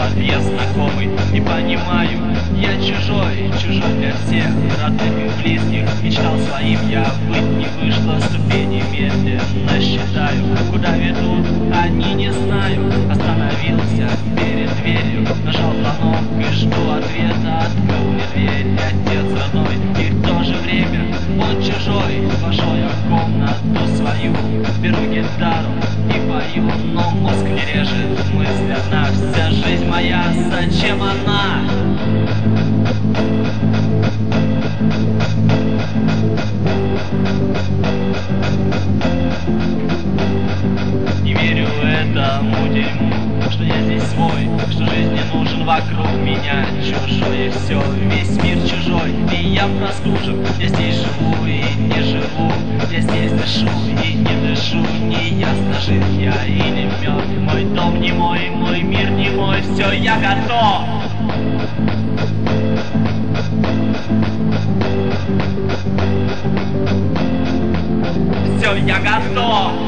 подъезд знакомый. Не понимаю, я чужой, чужой для всех родных и близких. Мечтал своим я быть, не вышло, ступени медленно считаю. Куда ведут, они не знаю. Остановился перед дверью, нажал звонок и жду ответа. Открыл мне дверь, отец родной, и в то же время он чужой. Вошел я в комнату свою, беру гитару и пою, но мозг не режет мысль одна. Вся жизнь моя, зачем она? Не верю этому дерьму, что я здесь свой, что жизнь не нужен вокруг меня чужой. И все, весь мир чужой, и я простужен. Я здесь живу и не живу, я здесь дышу и не дышу. Не ясно, жив я или мертв. Мой дом не мой, мой мир не мой. Все, я готов. Все, я готов.